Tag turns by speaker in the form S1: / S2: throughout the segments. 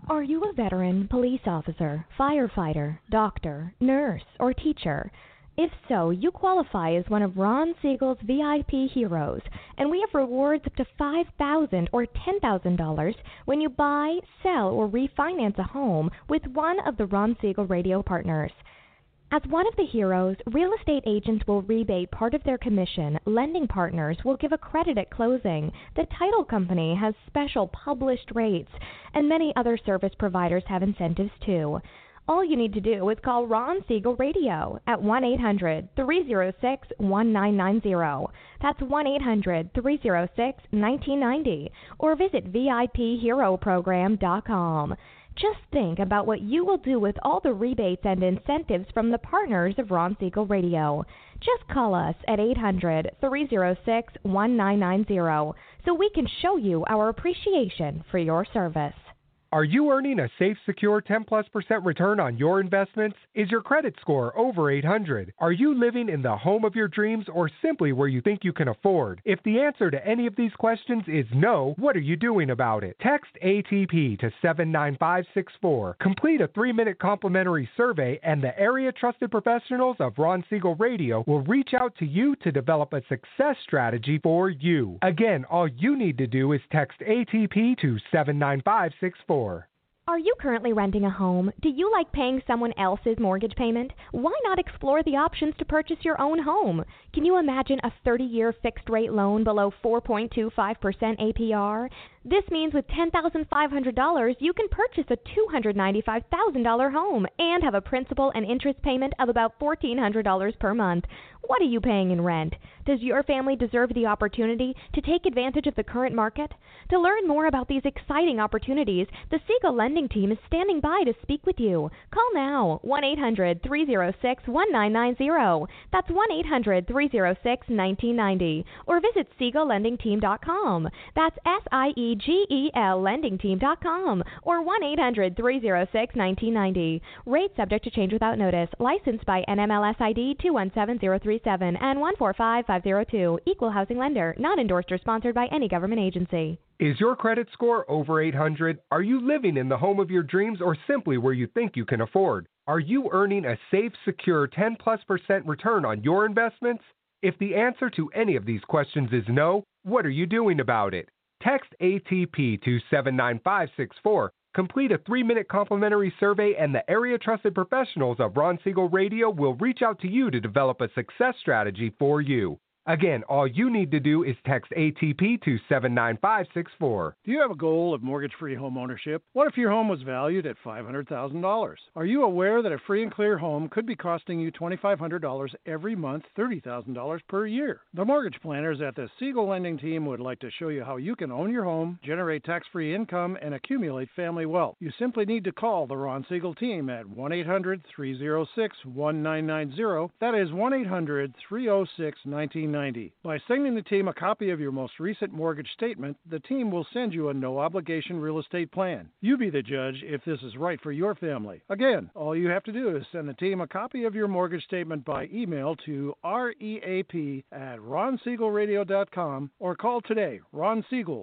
S1: Are you a veteran, police officer, firefighter, doctor, nurse, or teacher? If so, you qualify as one of Ron Siegel's VIP heroes, and we have rewards up to $5,000 or $10,000 when you buy, sell, or refinance a home with one of the Ron Siegel radio partners. As one of the heroes, real estate agents will rebate part of their commission, lending partners will give a credit at closing, the title company has special published rates, and many other service providers have incentives too. All you need to do is call Ron Siegel Radio at 1-800-306-1990. That's 1-800-306-1990. Or visit VIPHeroProgram.com. Just think about what you will do with all the rebates and incentives from the partners of Ron Siegel Radio. Just call us at 800-306-1990 so we can show you our appreciation for your service.
S2: Are you earning a safe, secure 10+% return on your investments? Is your credit score over 800? Are you living in the home of your dreams or simply where you think you can afford? If the answer to any of these questions is no, what are you doing about it? Text ATP to 79564. Complete a 3-minute complimentary survey and the area trusted professionals of Ron Siegel Radio will reach out to you to develop a success strategy for you. Again, all you need to do is text ATP to 79564.
S1: Are you currently renting a home? Do you like paying someone else's mortgage payment? Why not explore the options to purchase your own home? Can you imagine a 30-year fixed-rate loan below 4.25% APR? This means with $10,500, you can purchase a $295,000 home and have a principal and interest payment of about $1,400 per month. What are you paying in rent? Does your family deserve the opportunity to take advantage of the current market? To learn more about these exciting opportunities, the Siegel Lending Team is standing by to speak with you. Call now, 1-800-306-1990. That's 1-800-306-1990. Or visit SiegelLendingTeam.com. That's SIEGEL LendingTeam.com. Or 1-800-306-1990. Rate subject to change without notice. Licensed by NMLS ID 217037 and 145502. Equal housing lender. Not endorsed or sponsored by any government agency.
S2: Is your credit score over 800? Are you living in the home of your dreams or simply where you think you can afford? Are you earning a safe, secure 10+% return on your investments? If the answer to any of these questions is no, what are you doing about it? Text ATP to 79564. Complete a 3-minute complimentary survey and the area trusted professionals of Ron Siegel Radio will reach out to you to develop a success strategy for you. Again, all you need to do is text ATP to 79564.
S3: Do you have a goal of mortgage-free home ownership? What if your home was valued at $500,000? Are you aware that a free and clear home could be costing you $2,500 every month, $30,000 per year? The mortgage planners at the Siegel Lending Team would like to show you how you can own your home, generate tax-free income, and accumulate family wealth. You simply need to call the Ron Siegel Team at 1-800-306-1990. That is 1-800-306-1990. By sending the team a copy of your most recent mortgage statement, the team will send you a no-obligation real estate plan. You be the judge if this is right for your family. Again, all you have to do is send the team a copy of your mortgage statement by email to reap@ronsiegelradio.com or call today. Ron Siegel,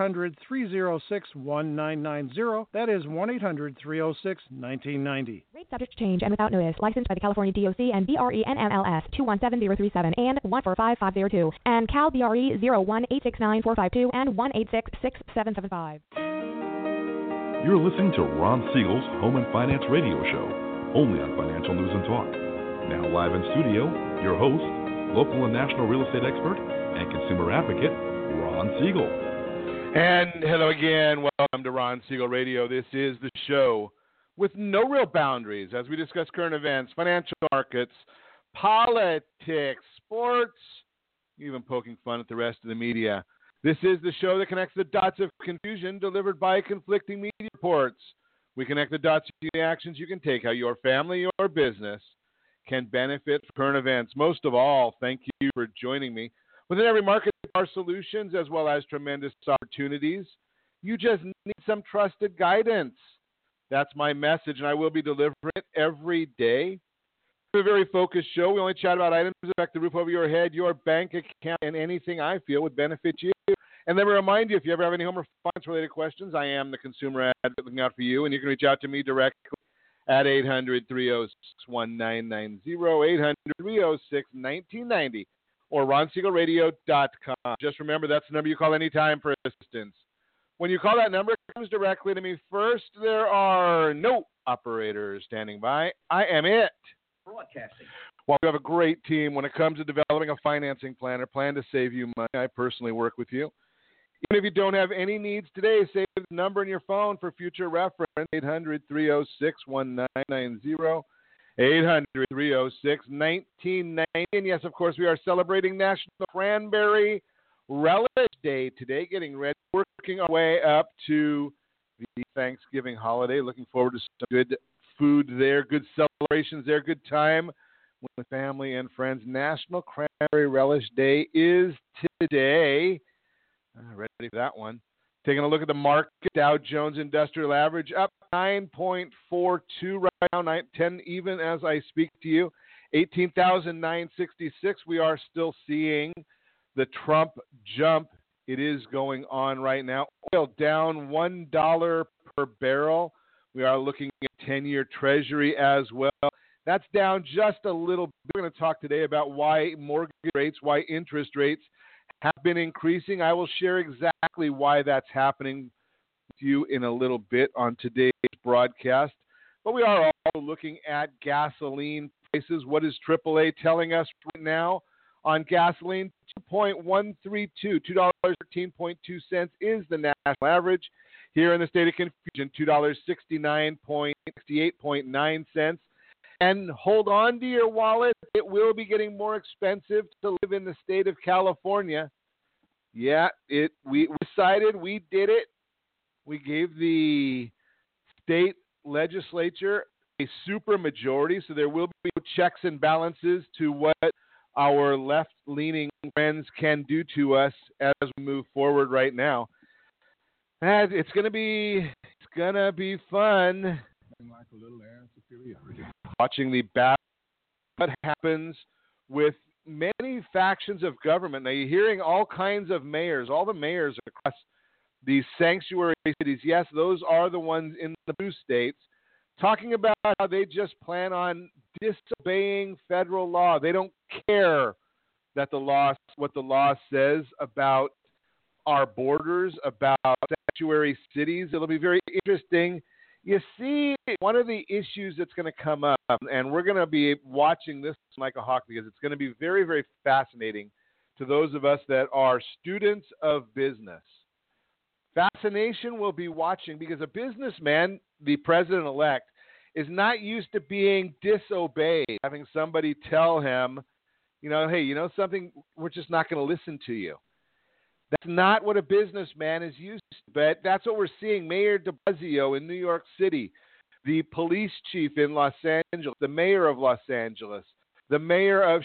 S3: 1-800-306-1990. That is 1-800-306-1990.
S1: Rate subject to change and without notice. Licensed by the California DOC and BRENMLS 217037 and 145502 and Cal BRE 0186945 and 1866775.
S4: You're listening to Ron Siegel's Home and Finance Radio Show, only on Financial News and Talk. Now live in studio, your host, local and national real estate expert and consumer advocate, Ron Siegel.
S5: And hello again. Welcome to Ron Siegel Radio. This is the show with no real boundaries as we discuss current events, financial markets, politics, sports, even poking fun at the rest of the media. This is the show that connects the dots of confusion delivered by conflicting media reports. We connect the dots to the actions you can take, how your family or business can benefit from current events. Most of all, thank you for joining me. Within every market, there are solutions as well as tremendous opportunities. You just need some trusted guidance. That's my message, and I will be delivering it every day. A very focused show. We only chat about items that affect the roof over your head, your bank account, and anything I feel would benefit you. And then we remind you, if you ever have any home or finance-related questions, I am the consumer advocate looking out for you, and you can reach out to me directly at 800-306-1990, 800-306-1990, or ronsiegelradio.com. Just remember, that's the number you call anytime for assistance. When you call that number, it comes directly to me first. There are no operators standing by. I am it.
S6: Broadcasting.
S5: Well, we have a great team when it comes to developing a financing plan or plan to save you money. I personally work with you. Even if you don't have any needs today, save the number in your phone for future reference, 800-306-1990, 800-306-1990. And yes, of course, we are celebrating National Cranberry Relish Day today, getting ready, working our way up to the Thanksgiving holiday. Looking forward to some good food there, good celebrations there, good time with family and friends. National Cranberry Relish Day is today. Ready for that one. Taking a look at the market, Dow Jones Industrial Average up 9.42 right now, 10 even as I speak to you. 18,966. We are still seeing the Trump jump. It is going on right now. Oil down $1 per barrel. We are looking at 10-year Treasury as well. That's down just a little bit. We're going to talk today about why mortgage rates, why interest rates have been increasing. I will share exactly why that's happening with you in a little bit on today's broadcast. But we are also looking at gasoline prices. What is AAA telling us right now on gasoline? $2.132, $2.13.2 is the national average. Here in the state of confusion, $2.69.68.9. And hold on to your wallet. It will be getting more expensive to live in the state of California. Yeah, we decided, we did it. We gave the state legislature a super majority, so there will be checks and balances to what our left-leaning friends can do to us as we move forward right now. And it's gonna be fun. Like a little air superiority. Watching the battle, what happens with many factions of government. Now you're hearing all kinds of mayors, all the mayors across these sanctuary cities. Yes, those are the ones in the blue states, talking about how they just plan on disobeying federal law. They don't care that what the law says about our borders, about sanctuary cities. It'll be very interesting. You see, one of the issues that's going to come up, and we're going to be watching this like a hawk because it's going to be very, very fascinating to those of us that are students of business. Fascination will be watching because a businessman, the president-elect, is not used to being disobeyed, having somebody tell him, hey, you know something, we're just not going to listen to you. That's not what a businessman is used to, but that's what we're seeing. Mayor de Blasio in New York City, the police chief in Los Angeles, the mayor of Los Angeles, the mayor of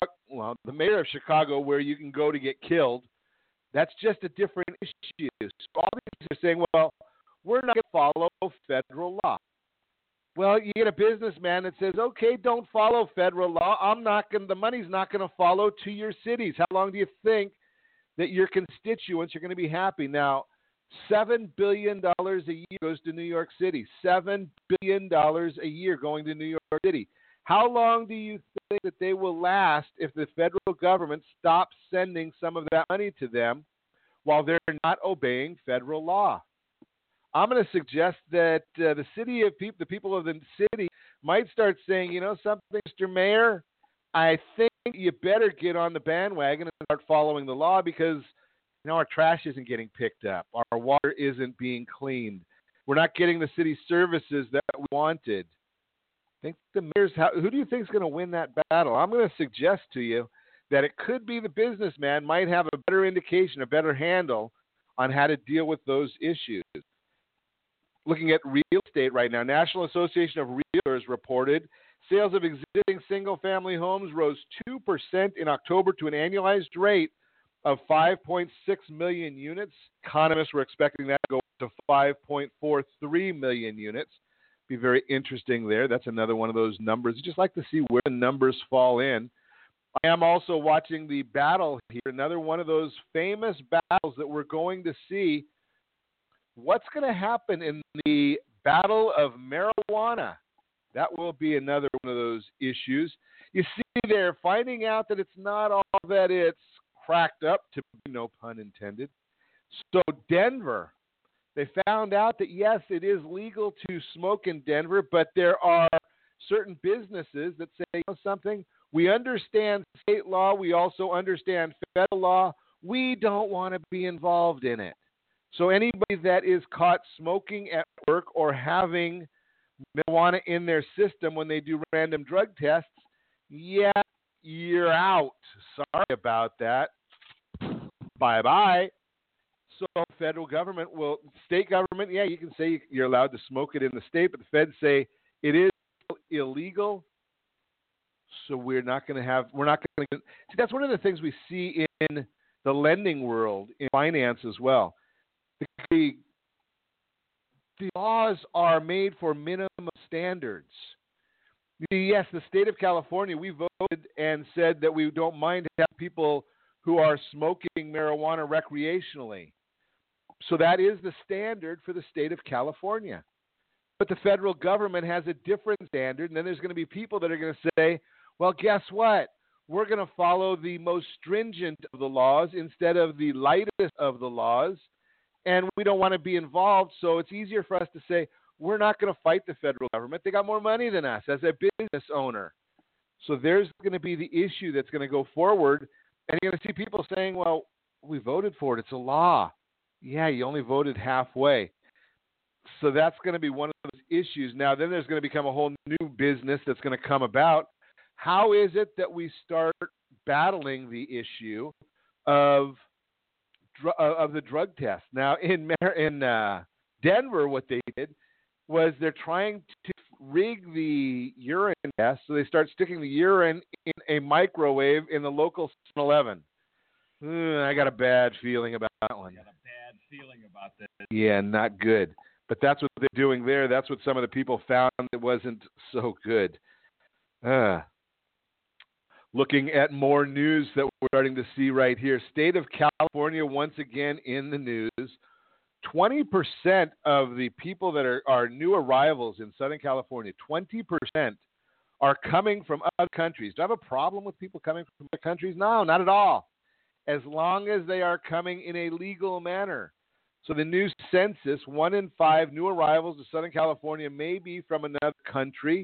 S5: Chicago, where you can go to get killed. That's just a different issue. So all these are saying, well, we're not going to follow federal law. Well, you get a businessman that says, okay, don't follow federal law. The money's not going to follow to your cities. How long do you think that your constituents are going to be happy? Now, $7 billion a year goes to New York City. $7 billion a year going to New York City. How long do you think that they will last if the federal government stops sending some of that money to them while they're not obeying federal law? I'm going to suggest that the people of the city might start saying, you know something, Mr. Mayor, I think you better get on the bandwagon and start following the law because our trash isn't getting picked up. Our water isn't being cleaned. We're not getting the city services that we wanted. Think the mayor's, who do you think is going to win that battle? I'm going to suggest to you that it could be the businessman might have a better indication, a better handle on how to deal with those issues. Looking at real estate right now, National Association of Realtors reported sales of existing single-family homes rose 2% in October to an annualized rate of 5.6 million units. Economists were expecting that to go to 5.43 million units. Be very interesting there. That's another one of those numbers. You just like to see where the numbers fall in. I am also watching the battle here, another one of those famous battles that we're going to see. What's going to happen in the battle of marijuana? That will be another one of those issues. You see, they're finding out that it's not all that it's cracked up to be, no pun intended. So Denver, they found out that, yes, it is legal to smoke in Denver, but there are certain businesses that say, you know something, we understand state law, we also understand federal law, we don't want to be involved in it. So anybody that is caught smoking at work or having marijuana in their system when they do random drug tests, yeah, you're out. Sorry about that. Bye-bye. So federal government state government, yeah, you can say you're allowed to smoke it in the state, but the feds say it is illegal. So we're not going to see, that's one of the things we see in the lending world, in finance as well. The laws are made for minimum standards. Yes, the state of California, we voted and said that we don't mind having people who are smoking marijuana recreationally. So that is the standard for the state of California. But the federal government has a different standard, and then there's going to be people that are going to say, well, guess what? We're going to follow the most stringent of the laws instead of the lightest of the laws, and we don't want to be involved, so it's easier for us to say, we're not going to fight the federal government. They got more money than us as a business owner. So there's going to be the issue that's going to go forward, and you're going to see people saying, well, we voted for it. It's a law. Yeah, you only voted halfway. So that's going to be one of those issues. Now, then there's going to become a whole new business that's going to come about. How is it that we start battling the issue of the drug test? Now, in Denver, what they did was they're trying to rig the urine test, so they start sticking the urine in a microwave in the local 7-Eleven. I got a bad feeling about that one. Yeah, not good. But that's what they're doing there. That's what some of the people found. It wasn't so good. Looking at more news that we're starting to see right here. State of California once again in the news. 20% of the people that are new arrivals in Southern California, 20% are coming from other countries. Do I have a problem with people coming from other countries? No, not at all. As long as they are coming in a legal manner. So the new census, 1 in 5 new arrivals to Southern California may be from another country.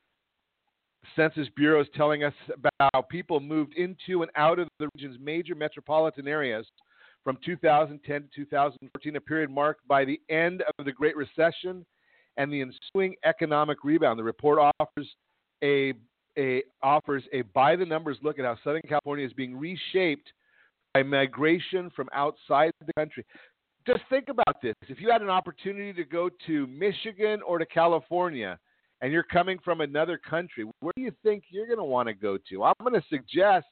S5: The Census Bureau is telling us about how people moved into and out of the region's major metropolitan areas from 2010 to 2014, a period marked by the end of the Great Recession and the ensuing economic rebound. The report offers a by-the-numbers look at how Southern California is being reshaped by migration from outside the country. Just think about this. If you had an opportunity to go to Michigan or to California and you're coming from another country, where do you think you're going to want to go to? I'm going to suggest,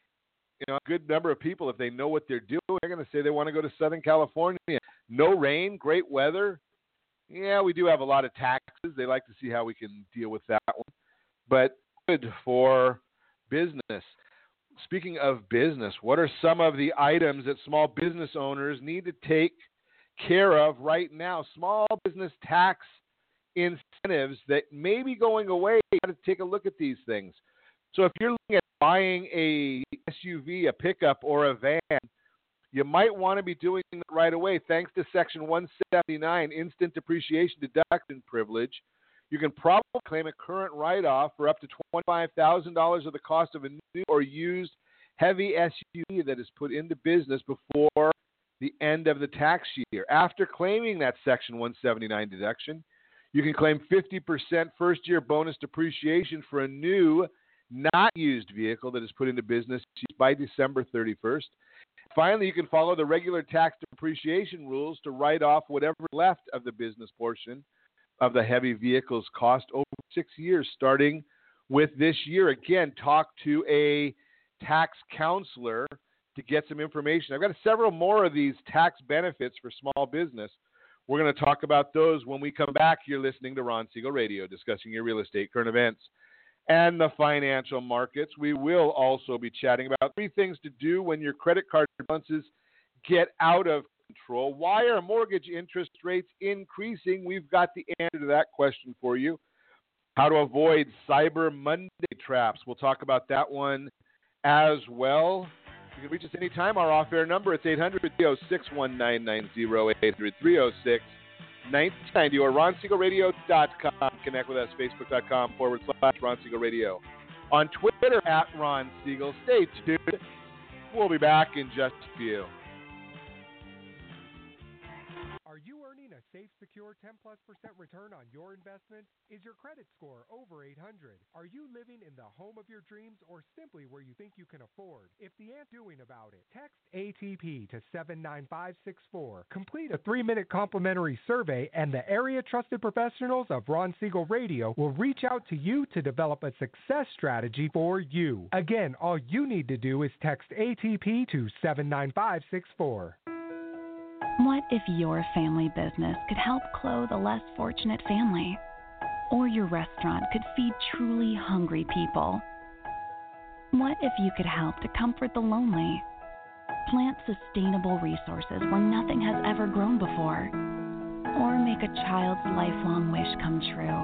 S5: a good number of people, if they know what they're doing, they're going to say they want to go to Southern California. No rain, great weather. Yeah, we do have a lot of taxes. They like to see how we can deal with that one. But good for business. Speaking of business, what are some of the items that small business owners need to take care of right now? Small business tax incentives that may be going away. You got to take a look at these things. So if you're looking at buying a SUV, a pickup, or a van, you might want to be doing it right away. Thanks to Section 179, Instant Depreciation Deduction Privilege, you can probably claim a current write-off for up to $25,000 of the cost of a new or used heavy SUV that is put into business before the end of the tax year. After claiming that Section 179 deduction, you can claim 50% first-year bonus depreciation for a new, not used vehicle that is put into business by December 31st. Finally, you can follow the regular tax depreciation rules to write off whatever left of the business portion of the heavy vehicle's cost over 6 years, starting with this year. Again, talk to a tax counselor to get some information. I've got several more of these tax benefits for small business. We're going to talk about those when we come back. You're listening to Ron Siegel Radio, discussing your real estate current events and the financial markets. We will also be chatting about 3 things to do when your credit card balances get out of control. Why are mortgage interest rates increasing? We've got the answer to that question for you. How to avoid Cyber Monday traps. We'll talk about that one as well. You can reach us anytime. Our off-air number, it's 800-306-1990, 800-306-1990, or RonSiegelRadio.com. Connect with us, Facebook.com/Ron Siegel Radio. On Twitter, @Ron Siegel. Stay tuned. We'll be back in just a few.
S2: Are you earning a safe, secure 10+% return on your investment? Is your credit score over 800? Are you living in the home of your dreams or simply where you think you can afford? If the answer doing about it, text ATP to 79564. Complete a 3-minute complimentary survey and the area trusted professionals of Ron Siegel Radio will reach out to you to develop a success strategy for you. Again, all you need to do is text ATP to 79564.
S6: What if your family business could help clothe a less fortunate family? Or your restaurant could feed truly hungry people? What if you could help to comfort the lonely? Plant sustainable resources where nothing has ever grown before? Or make a child's lifelong wish come true?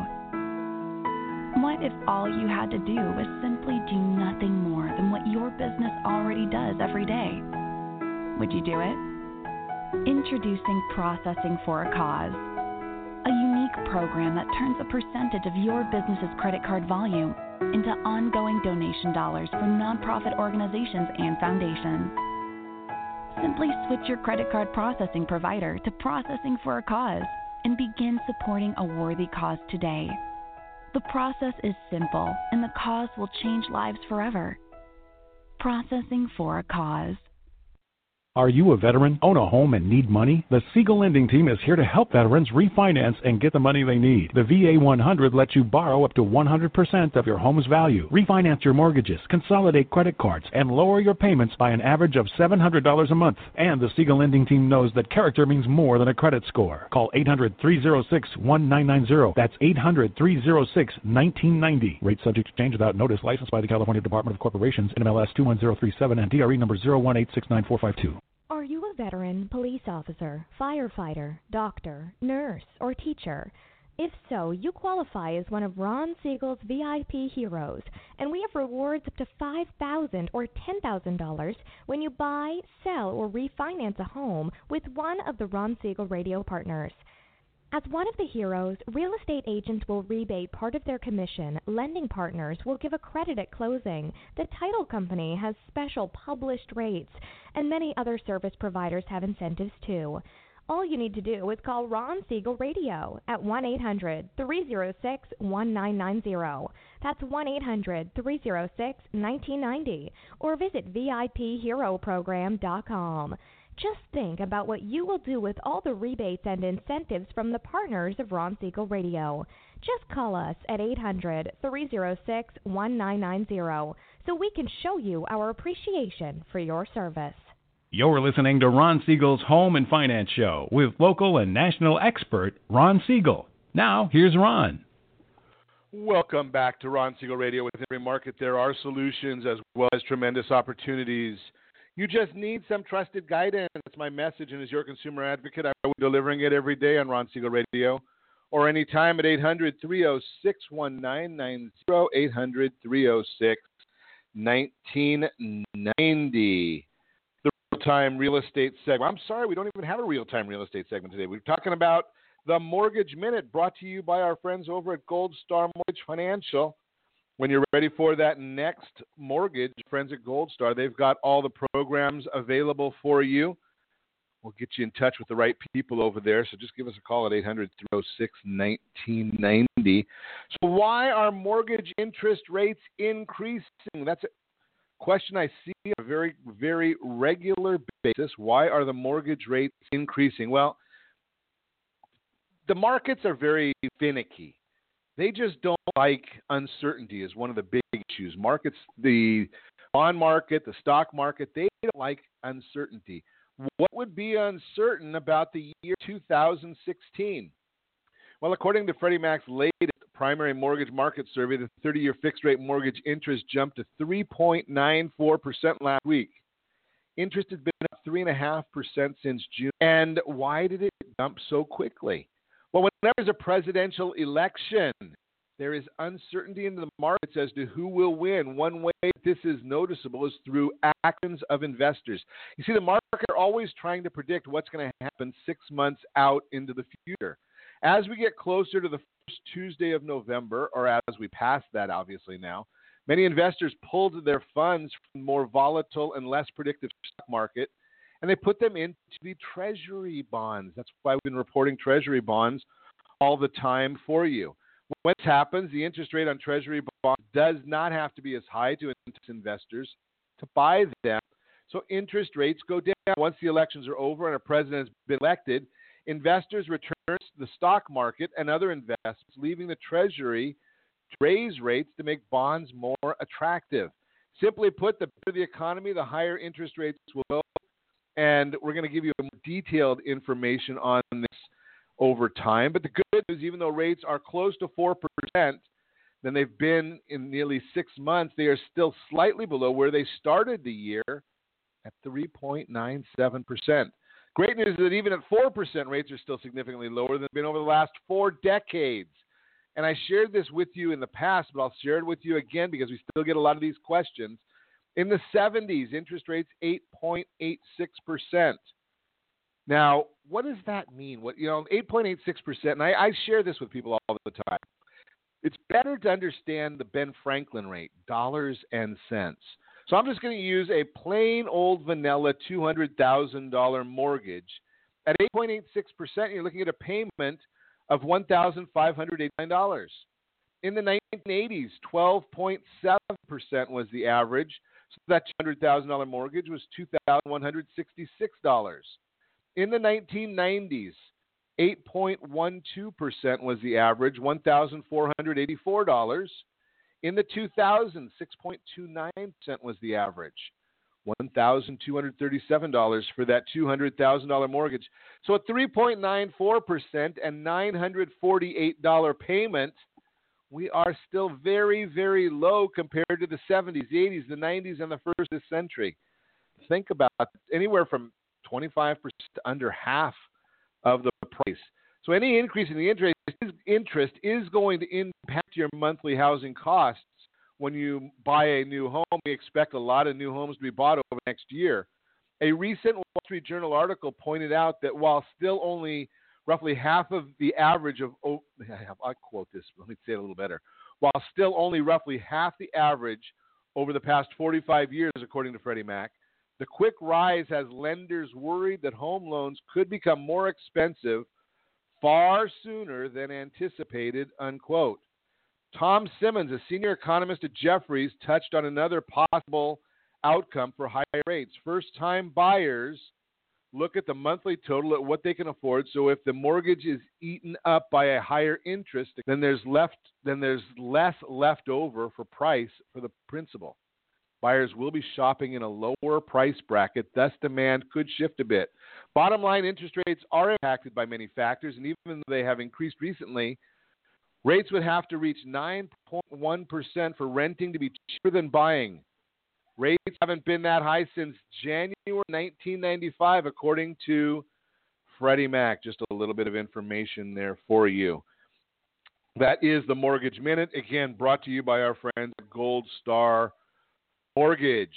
S6: What if all you had to do was simply do nothing more than what your business already does every day? Would you do it? Introducing Processing for a Cause, a unique program that turns a percentage of your business's credit card volume into ongoing donation dollars for nonprofit organizations and foundations. Simply switch your credit card processing provider to Processing for a Cause and begin supporting a worthy cause today. The process is simple, and the cause will change lives forever. Processing for a Cause.
S7: Are you a veteran, own a home, and need money? The Siegel Lending Team is here to help veterans refinance and get the money they need. The VA 100 lets you borrow up to 100% of your home's value, refinance your mortgages, consolidate credit cards, and lower your payments by an average of $700 a month. And the Siegel Lending Team knows that character means more than a credit score. Call 800-306-1990. That's 800-306-1990. Rate subject to change without notice. Licensed by the California Department of Corporations, NMLS 21037, and DRE number 018694452.
S1: Are you a veteran, police officer, firefighter, doctor, nurse, or teacher? If so, you qualify as one of Ron Siegel's VIP heroes, and we have rewards up to $5,000 or $10,000 when you buy, sell, or refinance a home with one of the Ron Siegel Radio partners. As one of the heroes, real estate agents will rebate part of their commission, lending partners will give a credit at closing, the title company has special published rates, and many other service providers have incentives too. All you need to do is call Ron Siegel Radio at 1-800-306-1990. That's 1-800-306-1990, or visit VIPHeroProgram.com. Just think about what you will do with all the rebates and incentives from the partners of Ron Siegel Radio. Just call us at 800-306-1990 so we can show you our appreciation for your service.
S7: You're listening to Ron Siegel's Home and Finance Show with local and national expert Ron Siegel. Now, here's Ron.
S5: Welcome back to Ron Siegel Radio. Within every market, there are solutions as well as tremendous opportunities. You just need some trusted guidance. That's my message, and as your consumer advocate, I'm delivering it every day on Ron Siegel Radio or anytime at 800-306-1990, 800-306-1990. The real-time real estate segment. I'm sorry, we don't even have a real-time real estate segment today. We're talking about the Mortgage Minute, brought to you by our friends over at Gold Star Mortgage Financial. When you're ready for that next mortgage, friends at Gold Star, they've got all the programs available for you. We'll get you in touch with the right people over there, so just give us a call at 800-306-1990. So why are mortgage interest rates increasing? That's a question I see on a very, very regular basis. Why are the mortgage rates increasing? Well, the markets are very finicky. They just don't like uncertainty is one of the big issues. Markets, the bond market, the stock market, they don't like uncertainty. What would be uncertain about the year 2016? Well, according to Freddie Mac's latest primary mortgage market survey, the 30-year fixed-rate mortgage interest jumped to 3.94% last week. Interest has been up 3.5% since June. And why did it jump so quickly? Well, whenever there's a presidential election, there is uncertainty in the markets as to who will win. One way this is noticeable is through actions of investors. You see, the market are always trying to predict what's going to happen 6 months out into the future. As we get closer to the first Tuesday of November, or as we pass that obviously now, many investors pulled their funds from the more volatile and less predictive stock market, and they put them into the treasury bonds. That's why we've been reporting treasury bonds all the time for you. When this happens, the interest rate on treasury bonds does not have to be as high to investors to buy them. So interest rates go down. Once the elections are over and a president has been elected, investors return to the stock market and other investments, leaving the treasury to raise rates to make bonds more attractive. Simply put, the better the economy, the higher interest rates will go. And we're going to give you more detailed information on this over time. But the good news, even though rates are close to 4% than they've been in nearly 6 months, they are still slightly below where they started the year at 3.97%. Great news is that even at 4%, rates are still significantly lower than they've been over the last 4 decades. And I shared this with you in the past, but I'll share it with you again because we still get a lot of these questions. In the 70s, interest rates 8.86%. Now, what does that mean? 8.86%, and I share this with people all the time. It's better to understand the Ben Franklin rate, dollars and cents. So I'm just going to use a plain old vanilla $200,000 mortgage. At 8.86%, you're looking at a payment of $1,589. In the 1980s, 12.7% was the average. So that $200,000 mortgage was $2,166. In the 1990s, 8.12% was the average, $1,484. In the 2000s, 6.29% was the average, $1,237 for that $200,000 mortgage. So at 3.94% and $948 payment, we are still very, very low compared to the 70s, the 80s, the 90s, and the first of the century. Think about it, anywhere from 25% to under half of the price. So any increase in the interest is going to impact your monthly housing costs when you buy a new home. We expect a lot of new homes to be bought over the next year. A recent Wall Street Journal article pointed out that while still only roughly half of the average of, I'll quote this, let me say it a little better. While still only roughly half the average over the past 45 years, according to Freddie Mac, the quick rise has lenders worried that home loans could become more expensive far sooner than anticipated, unquote. Tom Simmons, a senior economist at Jefferies, touched on another possible outcome for higher rates. First-time buyers look at the monthly total at what they can afford. So if the mortgage is eaten up by a higher interest, then there's less left over for price for the principal. Buyers will be shopping in a lower price bracket, thus demand could shift a bit. Bottom line, interest rates are impacted by many factors, and even though they have increased recently, rates would have to reach 9.1% for renting to be cheaper than buying. Rates haven't been that high since January 1995, according to Freddie Mac. Just a little bit of information there for you. That is the Mortgage Minute, again, brought to you by our friends at Gold Star Mortgage.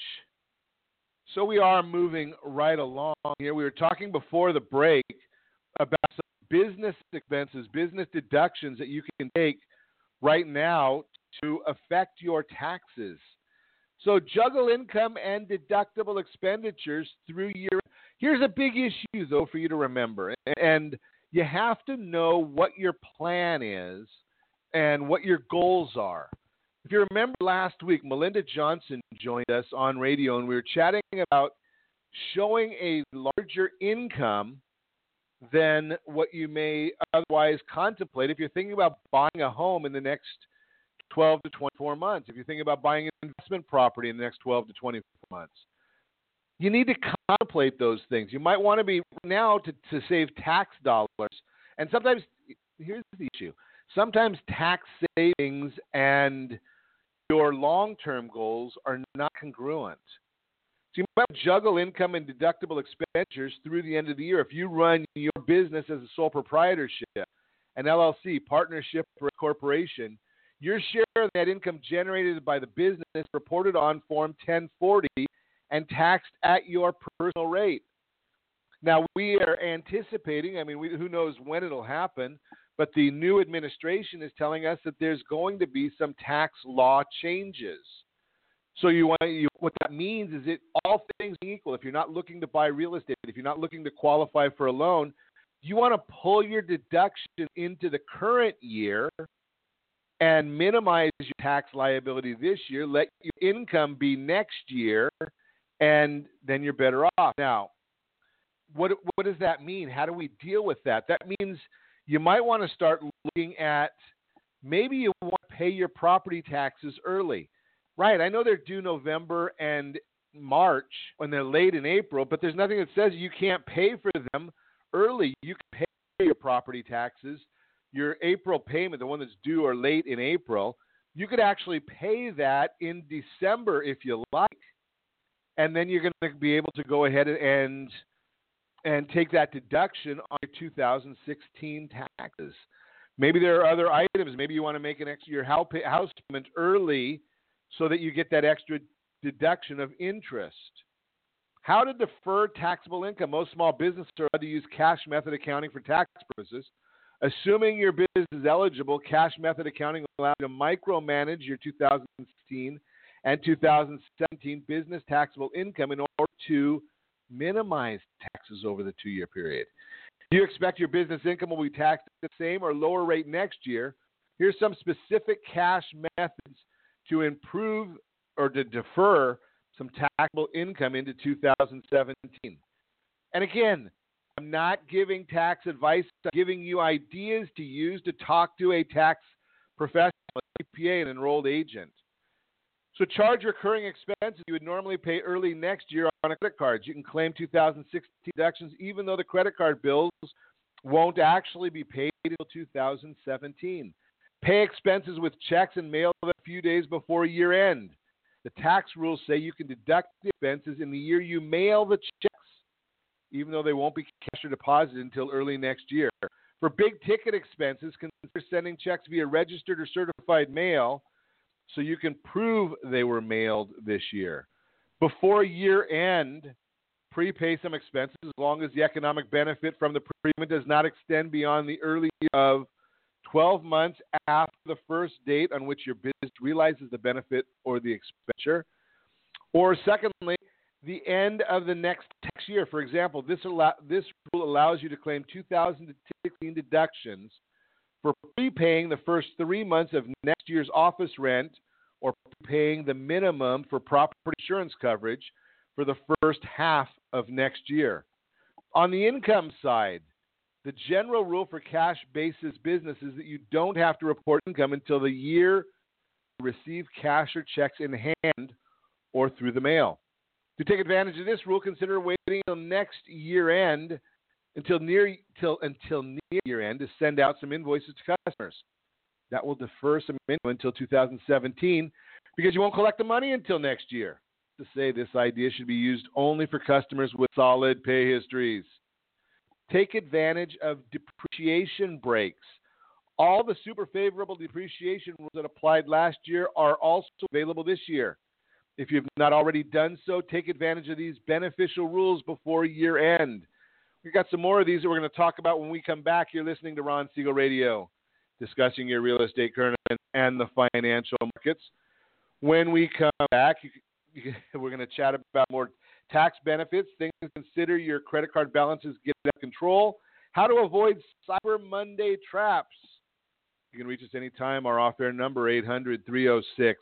S5: So we are moving right along here. We were talking before the break about some business expenses, business deductions that you can take right now to affect your taxes. So juggle income and deductible expenditures through year. Here's a big issue, though, for you to remember. And you have to know what your plan is and what your goals are. If you remember last week, Melinda Johnson joined us on radio, and we were chatting about showing a larger income than what you may otherwise contemplate if you're thinking about buying a home in the next 12 to 24 months, if you're thinking about buying an investment property in the next 12 to 24 months. You need to contemplate those things. You might want to be now to save tax dollars. And sometimes, here's the issue. sometimes tax savings and your long-term goals are not congruent. So you might juggle income and deductible expenditures through the end of the year. If you run your business as a sole proprietorship, an LLC, partnership, or a corporation, your share of that income generated by the business reported on Form 1040 and taxed at your personal rate. Now, we are anticipating, who knows when it'll happen, but the new administration is telling us that there's going to be some tax law changes. So what that means is that all things being equal, if you're not looking to buy real estate, if you're not looking to qualify for a loan, you want to pull your deduction into the current year and minimize your tax liability this year. Let your income be next year, and then you're better off. Now, what does that mean? How do we deal with that? That means you might want to start looking at maybe you want to pay your property taxes early. Right, I know they're due November and March when they're late in April, but there's nothing that says you can't pay for them early. You can pay your property taxes, your April payment, the one that's due or late in April. You could actually pay that in December if you like, and then you're going to be able to go ahead and take that deduction on your 2016 taxes. Maybe there are other items. Maybe you want to make your house payment early so that you get that extra deduction of interest. How to defer taxable income? Most small businesses are allowed to use cash method accounting for tax purposes. Assuming your business is eligible, cash method accounting will allow you to micromanage your 2016 and 2017 business taxable income in order to minimize taxes over the 2-year period. Do you expect your business income will be taxed at the same or lower rate next year? Here's some specific cash methods to improve or to defer some taxable income into 2017. And again, I'm not giving tax advice. I'm giving you ideas to use to talk to a tax professional, a CPA, an enrolled agent. So charge recurring expenses you would normally pay early next year on a credit card. You can claim 2016 deductions even though the credit card bills won't actually be paid until 2017. Pay expenses with checks and mail them a few days before year end. The tax rules say you can deduct the expenses in the year you mail the checks, even though they won't be cash or deposited until early next year. For big ticket expenses, consider sending checks via registered or certified mail so you can prove they were mailed this year. Before year end, prepay some expenses as long as the economic benefit from the prepayment does not extend beyond the early year of 12 months after the first date on which your business realizes the benefit or the expenditure. Or secondly, the end of the next tax year. For example, this rule allows you to claim 2016 deductions for prepaying the first 3 months of next year's office rent or paying the minimum for property insurance coverage for the first half of next year. On the income side, the general rule for cash basis business is that you don't have to report income until the year you receive cash or checks in hand or through the mail. To take advantage of this rule, consider waiting until next year end, until near year end, to send out some invoices to customers. That will defer some income until 2017 because you won't collect the money until next year. To say this idea should be used only for customers with solid pay histories. Take advantage of depreciation breaks. All the super favorable depreciation rules that applied last year are also available this year. If you've not already done so, take advantage of these beneficial rules before year end. We've got some more of these that we're going to talk about when we come back. You're listening to Ron Siegel Radio, discussing your real estate current and the financial markets. When we come back, we're going to chat about more tax benefits, things to consider, your credit card balances get out of control, how to avoid Cyber Monday traps. You can reach us anytime. Our off-air number, 800-306-1990,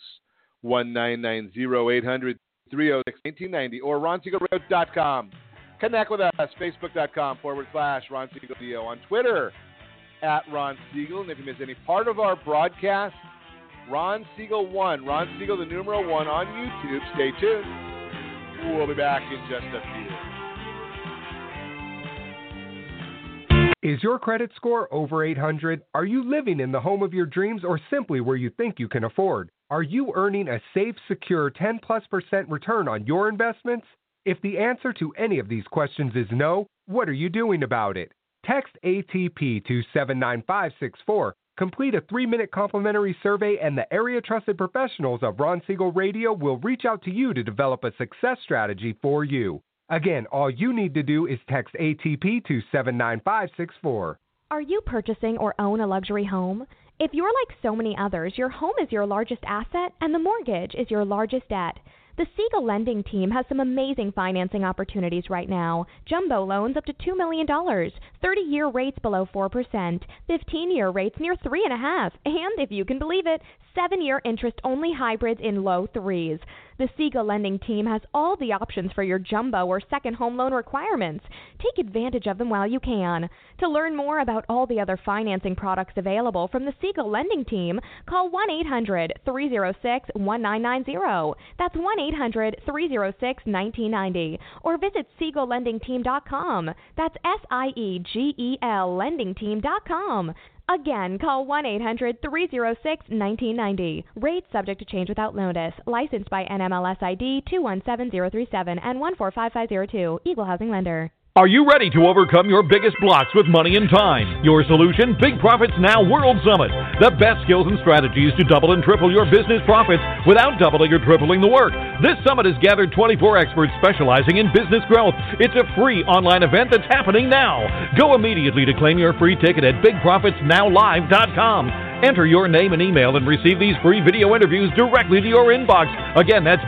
S5: 800-306-1990, or RonSiegelRadio.com. Connect with us, Facebook.com/Ron Siegel Radio, on Twitter @Ron Siegel. And if you miss any part of our broadcast, Ron Siegel 1, Ron Siegel the numeral 1 on YouTube. Stay tuned. We'll be back in just a few.
S2: Is your credit score over 800? Are you living in the home of your dreams or simply where you think you can afford? Are you earning a safe, secure 10+% return on your investments? If the answer to any of these questions is no, what are you doing about it? Text ATP to 79564. Complete a 3-minute complimentary survey and the area trusted professionals of Ron Siegel Radio will reach out to you to develop a success strategy for you. Again, all you need to do is text ATP to 79564.
S1: Are you purchasing or own a luxury home? If you're like so many others, your home is your largest asset and the mortgage is your largest debt. The Siegel Lending Team has some amazing financing opportunities right now. Jumbo loans up to $2 million, 30-year rates below 4%, 15-year rates near 3.5%, and if you can believe it, 7-year interest-only hybrids in low 3s. The Siegel Lending Team has all the options for your jumbo or second home loan requirements. Take advantage of them while you can. To learn more about all the other financing products available from the Siegel Lending Team, call 1-800-306-1990. That's 1-800-306-1990. Or visit SiegelLendingTeam.com. That's SIEGEL LendingTeam.com. Again, call 1-800-306-1990. Rates subject to change without notice. Licensed by NMLS ID 217037 and 145502. Equal housing lender.
S8: Are you ready to overcome your biggest blocks with money and time? Your solution? Big Profits Now World Summit. The best skills and strategies to double and triple your business profits without doubling or tripling the work. This summit has gathered 24 experts specializing in business growth. It's a free online event that's happening now. Go immediately to claim your free ticket at BigProfitsNowLive.com. Enter your name and email and receive these free video interviews directly to your inbox. Again, that's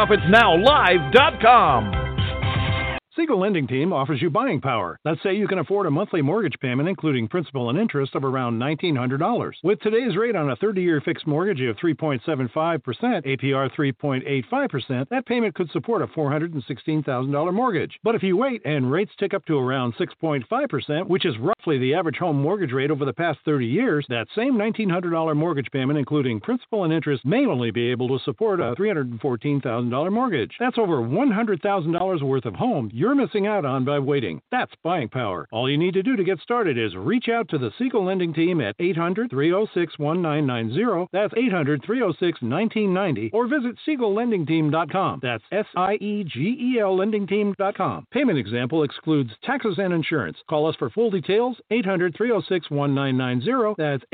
S8: BigProfitsNowLive.com.
S3: Siegel Lending Team offers you buying power. Let's say you can afford a monthly mortgage payment, including principal and interest, of around $1,900. With today's rate on a 30-year fixed mortgage of 3.75%, APR 3.85%, that payment could support a $416,000 mortgage. But if you wait and rates tick up to around 6.5%, which is roughly the average home mortgage rate over the past 30 years, that same $1,900 mortgage payment, including principal and interest, may only be able to support a $314,000 mortgage. That's over $100,000 worth of home you're missing out on by waiting. That's buying power. All you need to do to get started is reach out to the Siegel Lending Team at 800-306-1990. That's 800-306-1990. Or visit SiegelLendingTeam.com. That's SIEGEL LendingTeam.com. Payment example excludes taxes and insurance. Call us for full details. 800-306-1990. That's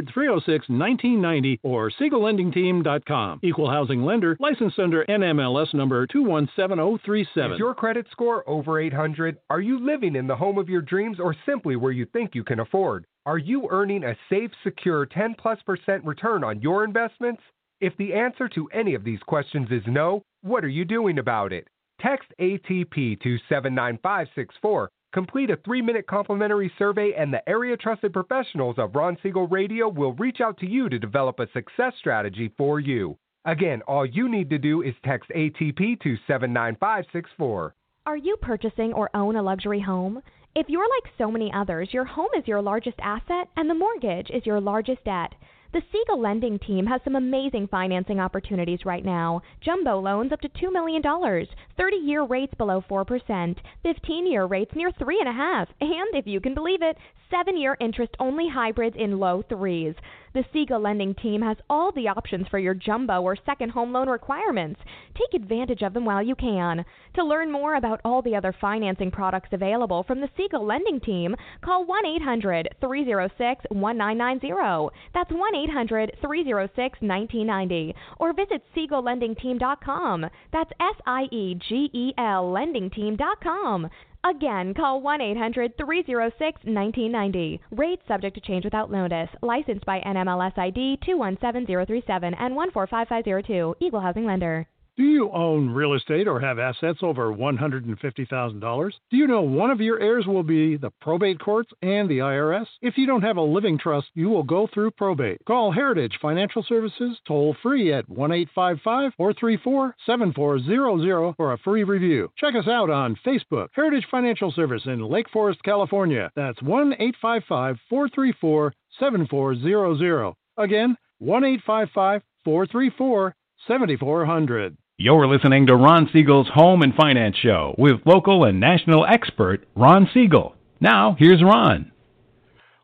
S3: 800-306-1990 or SiegelLendingTeam.com. Equal housing lender. Licensed under NMLS number 217037.
S2: Is your credit score over 800? Are you living in the home of your dreams or simply where you think you can afford? Are you earning a safe, secure 10+% return on your investments? If the answer to any of these questions is no, what are you doing about it? Text ATP to 79564. Complete a 3-minute complimentary survey and the area trusted professionals of Ron Siegel Radio will reach out to you to develop a success strategy for you. Again, all you need to do is text ATP to 79564.
S1: Are you purchasing or own a luxury home? If you're like so many others, your home is your largest asset and the mortgage is your largest debt. The Siegel Lending Team has some amazing financing opportunities right now. Jumbo loans up to $2 million, 30-year rates below 4%, 15-year rates near 3.5%, and if you can believe it, 7-year interest-only hybrids in low 3s. The Siegel Lending Team has all the options for your jumbo or second home loan requirements. Take advantage of them while you can. To learn more about all the other financing products available from the Siegel Lending Team, call 1-800-306-1990. That's 1-800-306-1990. Or visit SiegelLendingTeam.com. That's SIEGEL LendingTeam.com. Again, call 1-800-306-1990. Rates subject to change without notice. Licensed by NMLS ID 217037 and 145502. Equal housing lender.
S3: Do you own real estate or have assets over $150,000? Do you know one of your heirs will be the probate courts and the IRS? If you don't have a living trust, you will go through probate. Call Heritage Financial Services toll free at 1-855-434-7400 for a free review. Check us out on Facebook, Heritage Financial Service in Lake Forest, California. That's 1-855-434-7400. Again, 1-855-434-7400.
S7: You're listening to Ron Siegel's Home and Finance Show with local and national expert Ron Siegel. Now, here's Ron.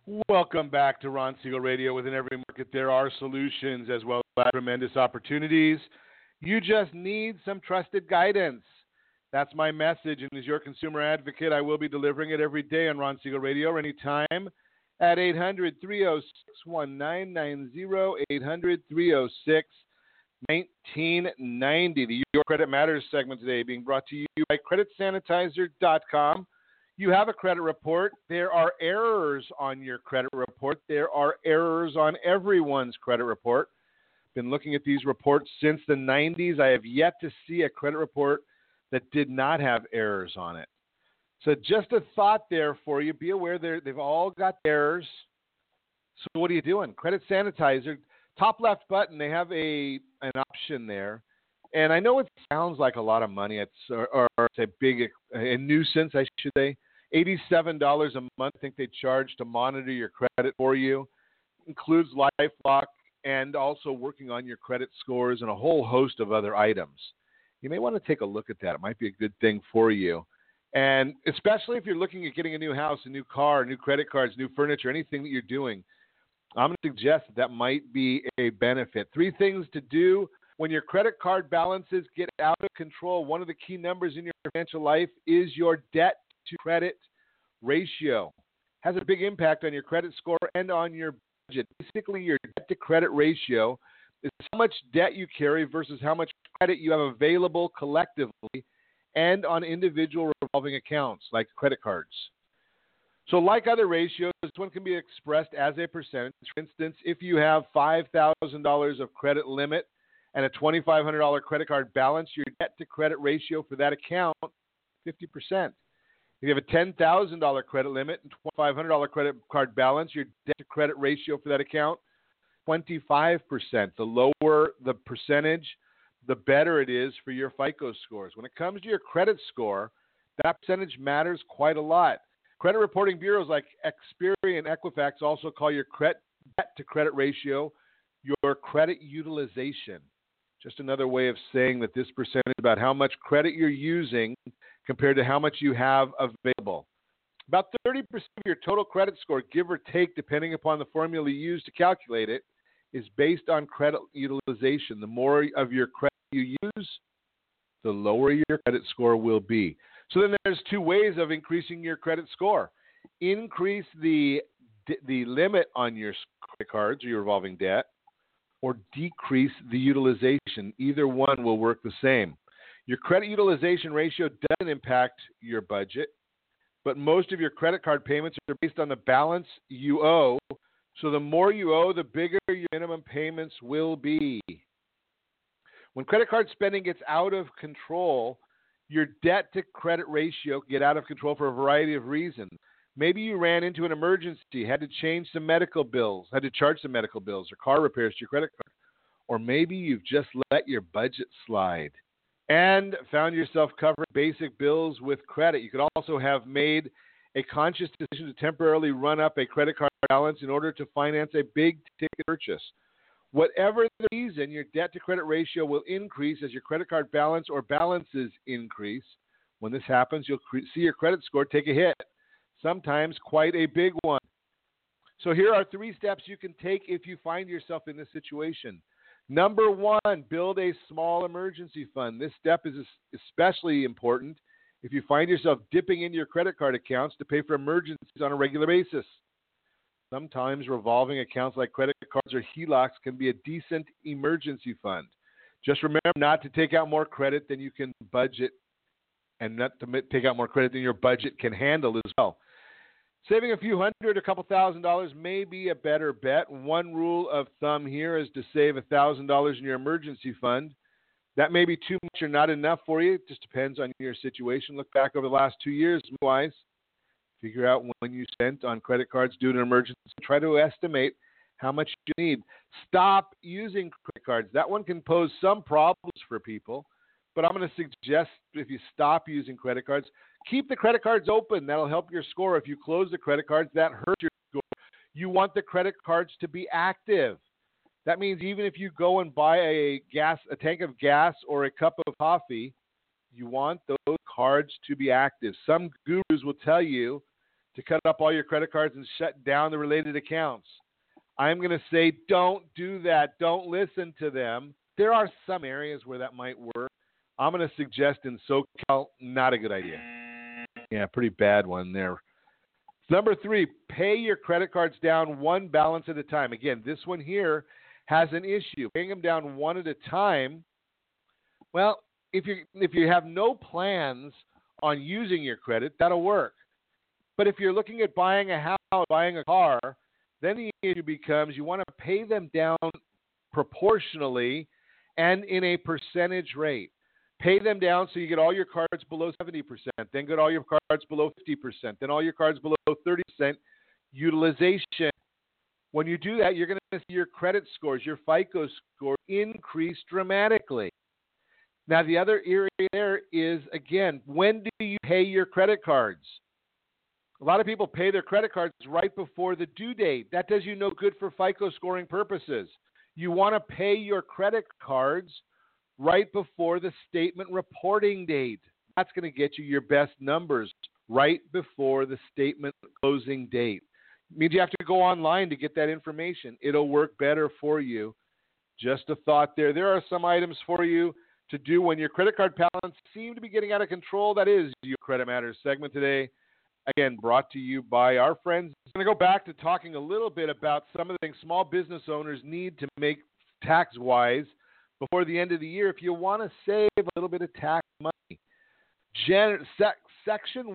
S5: Welcome back to Ron Siegel Radio. Within every market, there are solutions as well as tremendous opportunities. You just need some trusted guidance. That's my message, and as your consumer advocate, I will be delivering it every day on Ron Siegel Radio or anytime at 800-306-1990, 800-306-1990. The Your Credit Matters segment today being brought to you by CreditSanitizer.com. You have a credit report. There are errors on your credit report. There are errors on everyone's credit report. Been looking at these reports since the 90s. I have yet to see a credit report that did not have errors on it. So just a thought there for you. Be aware they've all got errors. So what are you doing? Credit Sanitizer, top left button, they have an option there. And I know it sounds like a lot of money. It's a nuisance, I should say. $87 a month, I think they charge to monitor your credit for you. Includes LifeLock and also working on your credit scores and a whole host of other items. You may want to take a look at that. It might be a good thing for you. And especially if you're looking at getting a new house, a new car, new credit cards, new furniture, anything that you're doing, I'm going to suggest that might be a benefit. 3 things to do when your credit card balances get out of control. One of the key numbers in your financial life is your debt to credit ratio. Has a big impact on your credit score and on your budget. Basically, your debt to credit ratio is how much debt you carry versus how much credit you have available collectively and on individual revolving accounts like credit cards. So like other ratios, this one can be expressed as a percentage. For instance, if you have $5,000 of credit limit and a $2,500 credit card balance, your debt to credit ratio for that account, 50%. If you have a $10,000 credit limit and $2,500 credit card balance, your debt to credit ratio for that account, 25%. The lower the percentage, the better it is for your FICO scores. When it comes to your credit score, that percentage matters quite a lot. Credit reporting bureaus like Experian and Equifax also call your debt to credit ratio your credit utilization. Just another way of saying that this percentage is about how much credit you're using compared to how much you have available. About 30% of your total credit score, give or take, depending upon the formula used to calculate it, is based on credit utilization. The more of your credit you use, the lower your credit score will be. So then there's 2 ways of increasing your credit score. Increase the limit on your credit cards or your revolving debt, or decrease the utilization. Either one will work the same. Your credit utilization ratio doesn't impact your budget, but most of your credit card payments are based on the balance you owe. So the more you owe, the bigger your minimum payments will be. When credit card spending gets out of control, your debt to credit ratio can get out of control for a variety of reasons. Maybe you ran into an emergency, had to change some medical bills, had to charge some medical bills or car repairs to your credit card. Or maybe you've just let your budget slide and found yourself covering basic bills with credit. You could also have made a conscious decision to temporarily run up a credit card balance in order to finance a big ticket purchase. Whatever the reason, your debt to credit ratio will increase as your credit card balance or balances increase. When this happens, you'll see your credit score take a hit, sometimes quite a big one. So here are 3 steps you can take if you find yourself in this situation. Number 1, build a small emergency fund. This step is especially important if you find yourself dipping into your credit card accounts to pay for emergencies on a regular basis. Sometimes revolving accounts like credit cards or HELOCs can be a decent emergency fund. Just remember not to take out more credit than you can budget and not to take out more credit than your budget can handle as well. Saving a few hundred, a couple $1,000s may be a better bet. One rule of thumb here is to save $1,000 in your emergency fund. That may be too much or not enough for you. It just depends on your situation. Look back over the last 2 years, wise. Figure out when you spent on credit cards due to an emergency. Try to estimate how much you need. Stop using credit cards. That one can pose some problems for people, but I'm going to suggest if you stop using credit cards, keep the credit cards open. That'll help your score. If you close the credit cards, that hurts your score. You want the credit cards to be active. That means even if you go and buy a tank of gas or a cup of coffee, you want those cards to be active. Some gurus will tell you to cut up all your credit cards and shut down the related accounts. I'm going to say don't do that. Don't listen to them. There are some areas where that might work. I'm going to suggest in SoCal, not a good idea. Yeah, pretty bad one there. Number 3, pay your credit cards down one balance at a time. Again, this one here has an issue. Paying them down one at a time, well, if you have no plans on using your credit, that'll work. But if you're looking at buying a house, buying a car, then the issue becomes you want to pay them down proportionally and in a percentage rate. Pay them down so you get all your cards below 70%, then get all your cards below 50%, then all your cards below 30% utilization. When you do that, you're going to see your credit scores, your FICO score increase dramatically. Now, the other area there is, again, when do you pay your credit cards? A lot of people pay their credit cards right before the due date. That does you no good for FICO scoring purposes. You want to pay your credit cards right before the statement reporting date. That's going to get you your best numbers right before the statement closing date. It means you have to go online to get that information. It'll work better for you. Just a thought there. There are some items for you to do when your credit card balance seem to be getting out of control. That is your Credit Matters segment today. Again, brought to you by our friends. I'm going to go back to talking a little bit about some of the things small business owners need to make tax-wise before the end of the year if you want to save a little bit of tax money. Section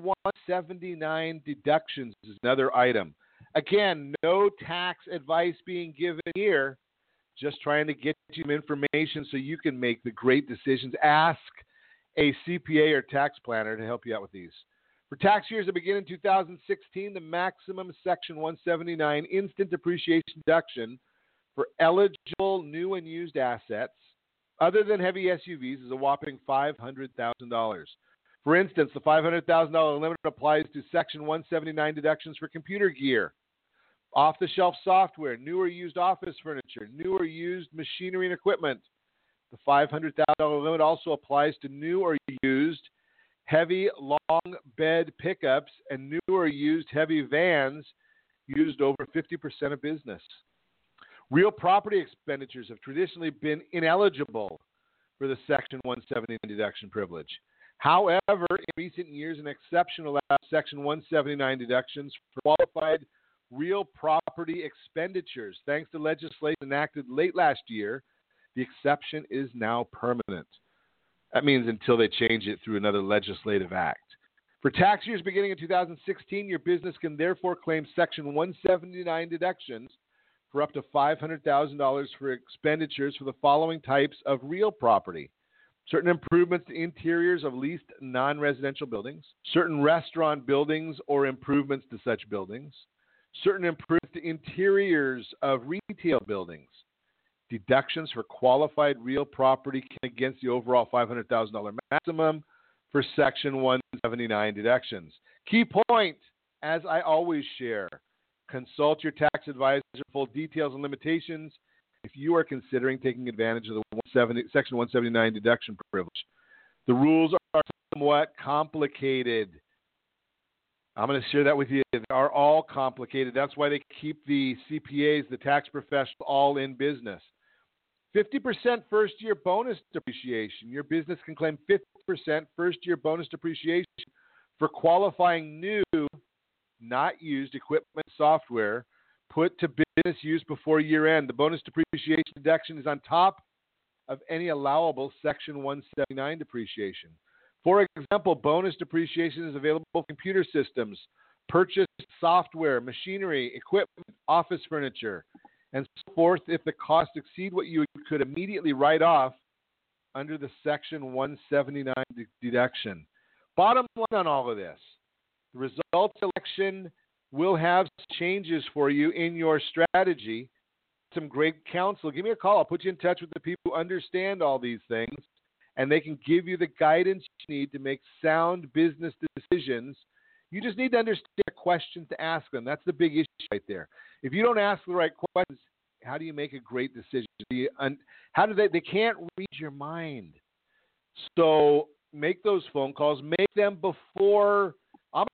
S5: 179 deductions is another item. Again, no tax advice being given here, just trying to get you some information so you can make the great decisions. Ask a CPA or tax planner to help you out with these. For tax years that begin in 2016, the maximum Section 179 instant depreciation deduction for eligible new and used assets other than heavy SUVs is a whopping $500,000. For instance, the $500,000 limit applies to Section 179 deductions for computer gear, off-the-shelf software, new or used office furniture, new or used machinery and equipment. The $500,000 limit also applies to new or used heavy long bed pickups and new or used heavy vans used over 50% of business. Real property expenditures have traditionally been ineligible for the Section 179 deduction privilege. However, in recent years, an exception allowed Section 179 deductions for qualified real property expenditures. Thanks to legislation enacted late last year, the exception is now permanent. That means until they change it through another legislative act. For tax years beginning in 2016, your business can therefore claim Section 179 deductions for up to $500,000 for expenditures for the following types of real property: certain improvements to interiors of leased non-residential buildings, certain restaurant buildings or improvements to such buildings, certain improvements to interiors of retail buildings. Deductions for qualified real property can against the overall $500,000 maximum for Section 179 deductions. Key point, as I always share, consult your tax advisor for full details and limitations if you are considering taking advantage of the Section 179 deduction privilege. The rules are somewhat complicated. I'm going to share that with you. They are all complicated. That's why they keep the CPAs, the tax professionals, all in business. 50% first-year bonus depreciation. Your business can claim 50% first-year bonus depreciation for qualifying new, not used equipment software put to business use before year-end. The bonus depreciation deduction is on top of any allowable Section 179 depreciation. For example, bonus depreciation is available for computer systems, purchased software, machinery, equipment, office furniture, and so forth if the costs exceed what you could immediately write off under the Section 179 deduction. Bottom line on all of this, the results election will have changes for you in your strategy. Some great counsel. Give me a call. I'll put you in touch with the people who understand all these things, and they can give you the guidance you need to make sound business decisions. You just need to understand the questions to ask them. That's the big issue right there. If you don't ask the right questions, how do you make a great decision? They can't read your mind. So make those phone calls. Make them before. I'm going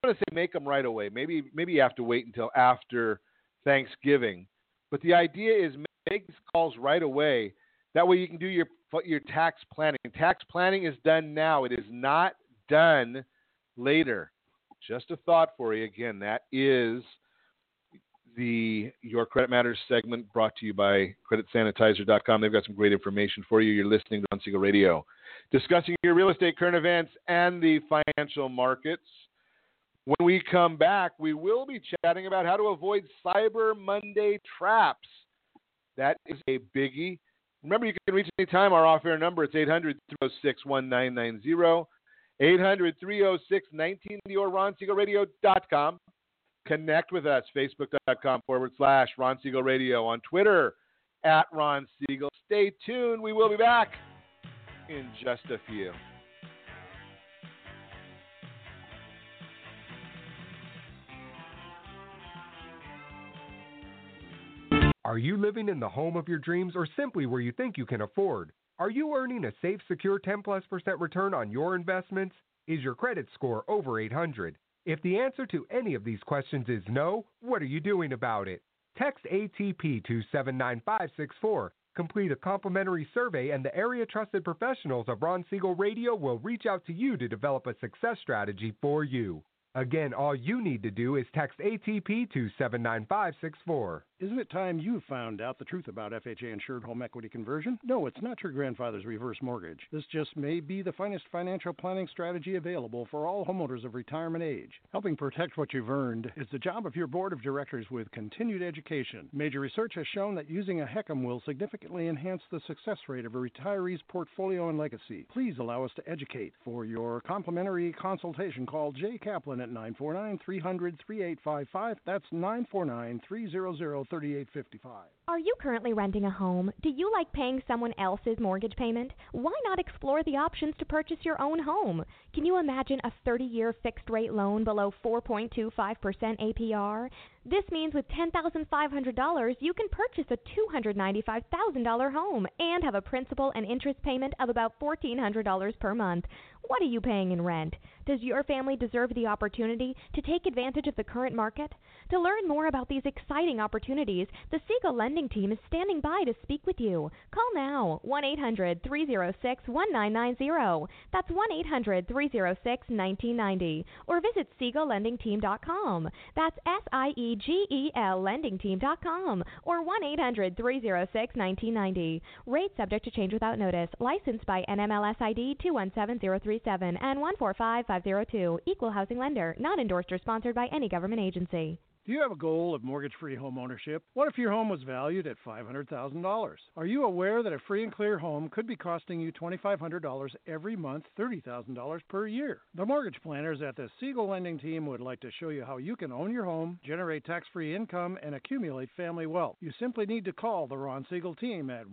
S5: want to say make them right away. Maybe you have to wait until after Thanksgiving. But the idea is make these calls right away. That way you can do your tax planning. Tax planning is done now. It is not done later. Just a thought for you. Again, that is the Your Credit Matters segment brought to you by CreditSanitizer.com. They've got some great information for you. You're listening to Ron Siegel Radio, discussing your real estate, current events, and the financial markets. When we come back, we will be chatting about how to avoid Cyber Monday traps. That is a biggie. Remember, you can reach anytime our off-air number. It's 800-306-1990, 800-306-1990, or RonSiegelRadio.com. Connect with us, Facebook.com/Ron Siegel Radio, on Twitter @Ron Siegel. Stay tuned. We will be back in just a few.
S2: Are you living in the home of your dreams or simply where you think you can afford? Are you earning a safe, secure 10+% return on your investments? Is your credit score over 800? If the answer to any of these questions is no, what are you doing about it? Text ATP to 79564. Complete a complimentary survey and the area trusted professionals of Ron Siegel Radio will reach out to you to develop a success strategy for you. Again, all you need to do is text ATP to 79564.
S3: Isn't it time you found out the truth about FHA-insured home equity conversion? No, it's not your grandfather's reverse mortgage. This just may be the finest financial planning strategy available for all homeowners of retirement age. Helping protect what you've earned is the job of your board of directors with continued education. Major research has shown that using a HECM will significantly enhance the success rate of a retiree's portfolio and legacy. Please allow us to educate. For your complimentary consultation, call Jay Kaplan at 949-300-3855. That's 949-300-3855.
S1: Are you currently renting a home? Do you like paying someone else's mortgage payment? Why not explore the options to purchase your own home? Can you imagine a 30-year fixed-rate loan below 4.25% APR? This means with $10,500, you can purchase a $295,000 home and have a principal and interest payment of about $1,400 per month. What are you paying in rent? Does your family deserve the opportunity to take advantage of the current market? To learn more about these exciting opportunities, the Siegel Lending Team is standing by to speak with you. Call now, 1-800-306-1990. That's 1-800-306-1990. Or visit SiegelLendingTeam.com. That's SIEGEL LendingTeam.com. Or 1-800-306-1990. Rate subject to change without notice. Licensed by NMLS ID 217037 and 145502. Equal housing lender. Not endorsed or sponsored by any government agency.
S3: Do you have a goal of mortgage-free home ownership? What if your home was valued at $500,000? Are you aware that a free and clear home could be costing you $2,500 every month, $30,000 per year? The mortgage planners at the Siegel Lending Team would like to show you how you can own your home, generate tax-free income, and accumulate family wealth. You simply need to call the Ron Siegel Team at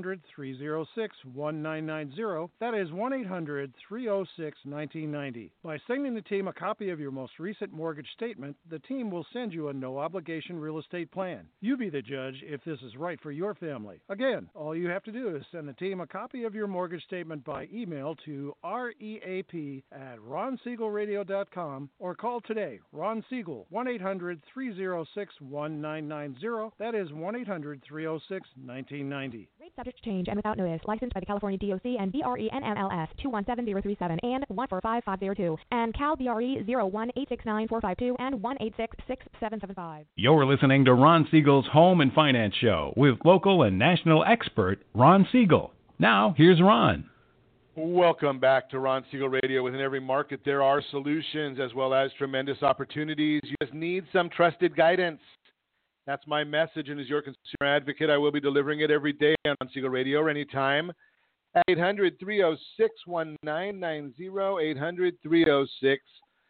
S3: 1-800-306-1990. That is 1-800-306-1990. By sending the team a copy of your most recent mortgage statement, the team will send you a no-obligation real estate plan. You be the judge if this is right for your family. Again, all you have to do is send the team a copy of your mortgage statement by email to reap@ronsiegelradio.com or call today. Ron Siegel, 1-800-306-1990. That is 1-800-306-1990.
S1: Rate subject to change and without notice. Licensed by the California DOC and BRE NMLS 217037 and 145502 and Cal BRE 01869452 and 1866775.
S7: You're listening to Ron Siegel's Home and Finance Show with local and national expert Ron Siegel. Now, here's Ron.
S5: Welcome back to Ron Siegel Radio. Within every market, there are solutions as well as tremendous opportunities. You just need some trusted guidance. That's my message, and as your consumer advocate, I will be delivering it every day on Ron Siegel Radio or anytime. 800-306-1990,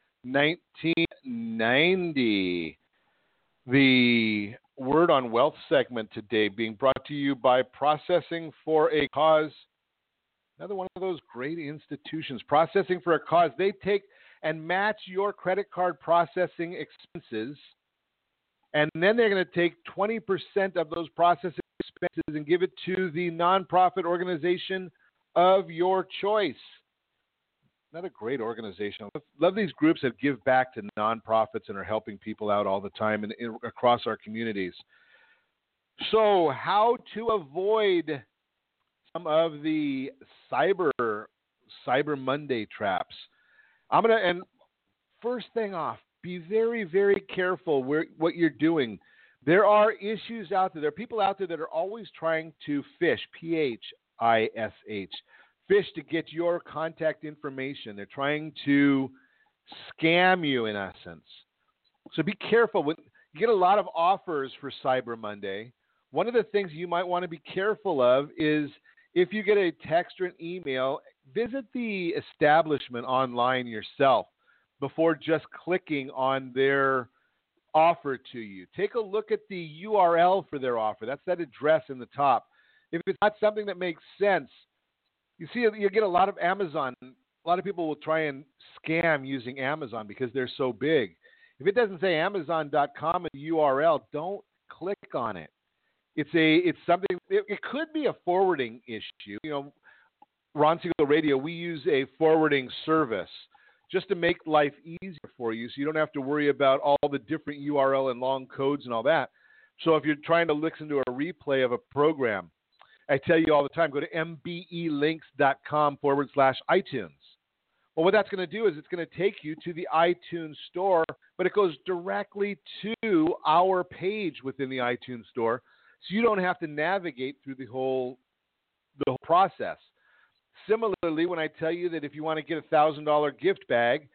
S5: 800-306-1990. The Word on Wealth segment today being brought to you by Processing for a Cause. Another one of those great institutions. Processing for a Cause. They take and match your credit card processing expenses, and then they're going to take 20% of those processing expenses and give it to the nonprofit organization of your choice. Another great organization. I love these groups that give back to nonprofits and are helping people out all the time and across our communities. So, how to avoid some of the Cyber Monday traps? And first thing off, be very, very careful what you're doing. There are issues out there. There are people out there that are always trying to phish, P-H-I-S-H, phish to get your contact information. They're trying to scam you, in essence. So be careful. When you get a lot of offers for Cyber Monday, one of the things you might want to be careful of is if you get a text or an email, visit the establishment online yourself before just clicking on their offer to you. Take a look at the URL for their offer. That's that address in the top. If it's not something that makes sense, you see, you get a lot of Amazon. A lot of people will try and scam using Amazon because they're so big. If it doesn't say Amazon.com in the URL, don't click on it. It's something. It could be a forwarding issue. You know, Ron Siegel Radio, we use a forwarding service just to make life easier for you, so you don't have to worry about all the different URL and long codes and all that. So if you're trying to listen to a replay of a program, I tell you all the time, go to mbelinks.com/iTunes. Well, what that's going to do is it's going to take you to the iTunes store, but it goes directly to our page within the iTunes store, so you don't have to navigate through the whole process. Similarly, when I tell you that if you want to get a $1,000 gift bag,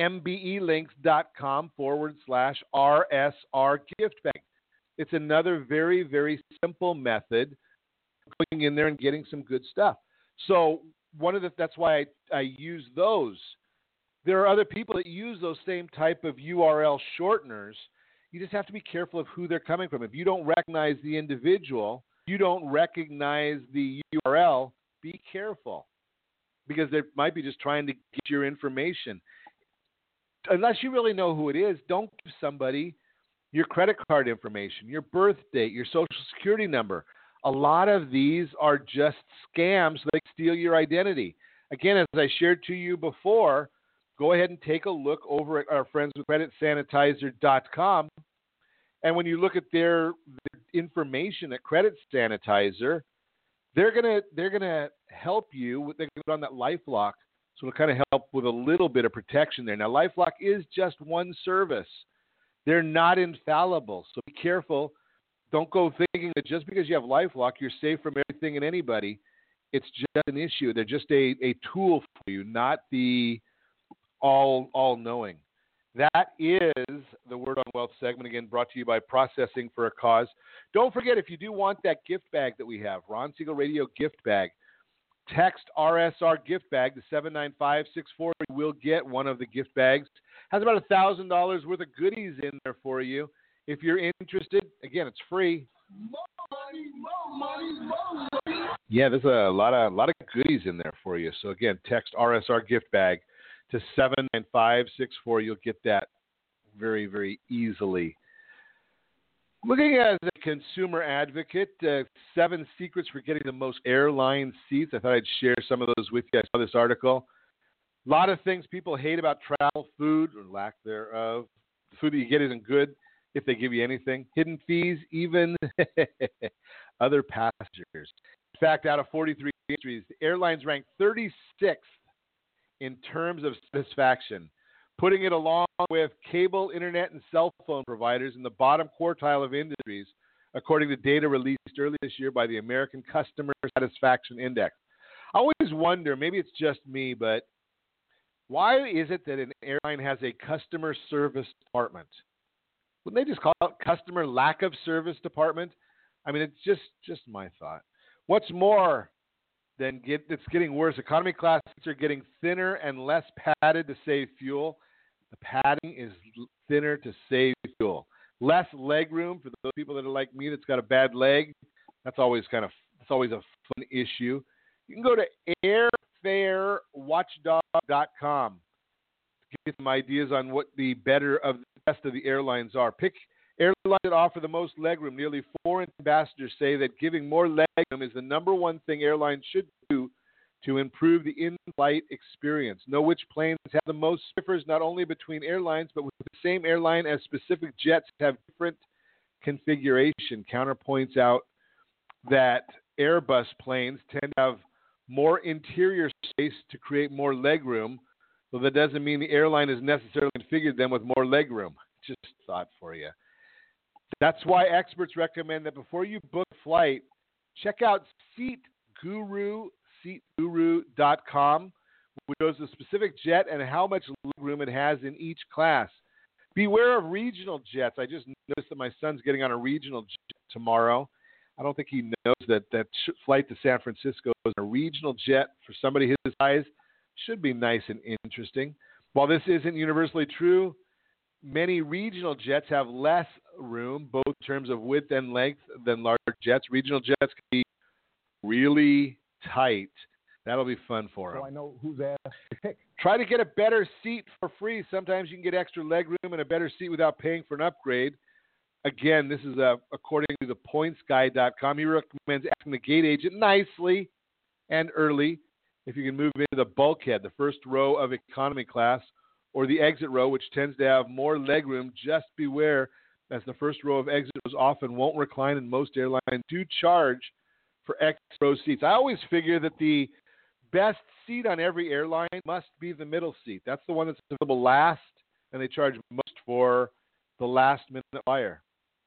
S5: mbelinks.com/RSR gift bag. It's another very, very simple method going in there and getting some good stuff. So that's why I use those. There are other people that use those same type of URL shorteners. You just have to be careful of who they're coming from. If you don't recognize the individual, you don't recognize the URL, be careful, because they might be just trying to get your information. Unless you really know who it is, don't give somebody your credit card information, your birth date, your social security number. A lot of these are just scams so they can steal your identity. Again, as I shared to you before, go ahead and take a look over at our friends with CreditSanitizer.com. And when you look at their information at Credit Sanitizer, they're gonna help you. They're gonna put on that LifeLock, so it'll kind of help with a little bit of protection there. Now, LifeLock is just one service. They're not infallible, so be careful. Don't go thinking that just because you have LifeLock, you're safe from everything and anybody. It's just an issue. They're just a tool for you, not the all-knowing. That is the Word on Wealth segment, again, brought to you by Processing for a Cause. Don't forget, if you do want that gift bag that we have, Ron Siegel Radio gift bag, text RSR gift bag to 79564. You will get one of the gift bags. Has about $1,000 worth of goodies in there for you. If you're interested, again, it's free. Yeah, there's a lot of goodies in there for you. So again, text RSR gift bag to 79564. You'll get that very, very easily. Looking as a consumer advocate, 7 secrets for getting the most airline seats. I thought I'd share some of those with you. I saw this article. A lot of things people hate about travel, food, or lack thereof. The food that you get isn't good if they give you anything. Hidden fees, even other passengers. In fact, out of 43 industries, the airlines ranked 36th in terms of satisfaction, putting it along with cable, internet, and cell phone providers in the bottom quartile of industries, according to data released earlier this year by the American Customer Satisfaction Index. I always wonder, maybe it's just me, but why is it that an airline has a customer service department? Wouldn't they just call it customer lack of service department? I mean, it's just my thought. What's more than it's getting worse? Economy class seats are getting thinner and less padded to save fuel. The padding is thinner to save fuel. Less leg room for those people that are like me that's got a bad leg. That's always a fun issue. You can go to airfarewatchdog.com to get some ideas on what the best of the airlines are. Pick airlines that offer the most legroom. Nearly 4 ambassadors say that giving more legroom is the number one thing airlines should do to improve the in-flight experience. Know which planes have the most differs not only between airlines, but with the same airline as specific jets have different configuration. Counter points out that Airbus planes tend to have more interior space to create more legroom, so that doesn't mean the airline has necessarily configured them with more legroom. Just a thought for you. That's why experts recommend that before you book a flight, check out seatguru.com, which shows the specific jet and how much legroom it has in each class. Beware of regional jets. I just noticed that my son's getting on a regional jet tomorrow. I don't think he knows that flight to San Francisco is a regional jet for somebody his size. Should be nice and interesting. While this isn't universally true, many regional jets have less room, both in terms of width and length, than larger jets. Regional jets can be really tight. That'll be fun for them.
S9: So I know who's asked to pick.
S5: Try to get a better seat for free. Sometimes you can get extra leg room and a better seat without paying for an upgrade. Again, this is according to thepointsguy.com. He recommends asking the gate agent nicely and early if you can move into the bulkhead, the first row of economy class, or the exit row, which tends to have more legroom. Just beware, as the first row of exit rows often won't recline, and most airlines do charge for exit row seats. I always figure that the best seat on every airline must be the middle seat. That's the one that's available last, and they charge most for the last-minute flyer.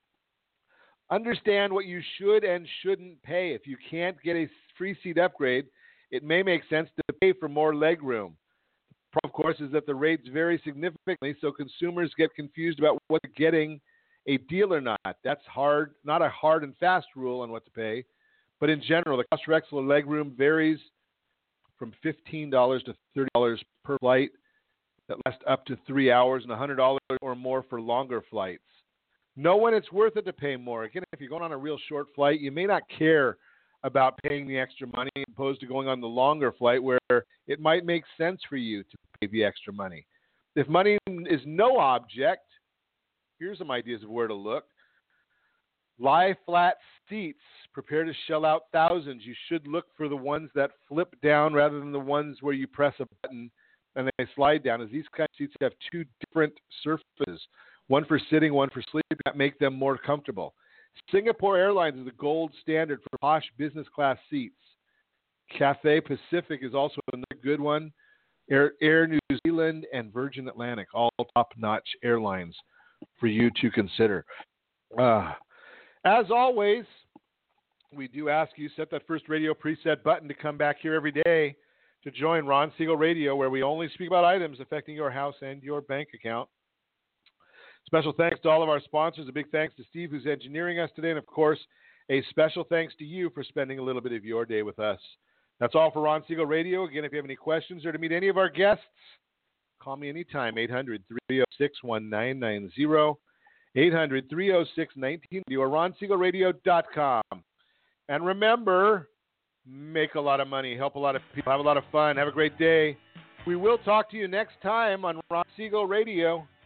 S5: Understand what you should and shouldn't pay. If you can't get a free seat upgrade, it may make sense to pay for more legroom. The problem, of course, is that the rates vary significantly, so consumers get confused about what they're getting a deal or not. That's hard, not a hard and fast rule on what to pay, but in general, the cost for extra legroom varies from $15 to $30 per flight that lasts up to 3 hours, and $100 or more for longer flights. Know when it's worth it to pay more. Again, if you're going on a real short flight, you may not care about paying the extra money as opposed to going on the longer flight where it might make sense for you to pay the extra money. If money is no object, here's some ideas of where to look. Lie flat seats. Prepare to shell out thousands. You should look for the ones that flip down rather than the ones where you press a button and they slide down, as these kind of seats have two different surfaces, one for sitting, one for sleeping, that make them more comfortable. Singapore Airlines is the gold standard for posh business class seats. Cathay Pacific is also another good one. Air New Zealand and Virgin Atlantic, all top-notch airlines for you to consider. As always, we do ask you set that first radio preset button to come back here every day to join Ron Siegel Radio, where we only speak about items affecting your house and your bank account. Special thanks to all of our sponsors. A big thanks to Steve, who's engineering us today. And, of course, a special thanks to you for spending a little bit of your day with us. That's all for Ron Siegel Radio. Again, if you have any questions or to meet any of our guests, call me anytime, 800-306-1990, 800-306-1990, or ronsiegelradio.com. And remember, make a lot of money, help a lot of people, have a lot of fun, have a great day. We will talk to you next time on Ron Siegel Radio.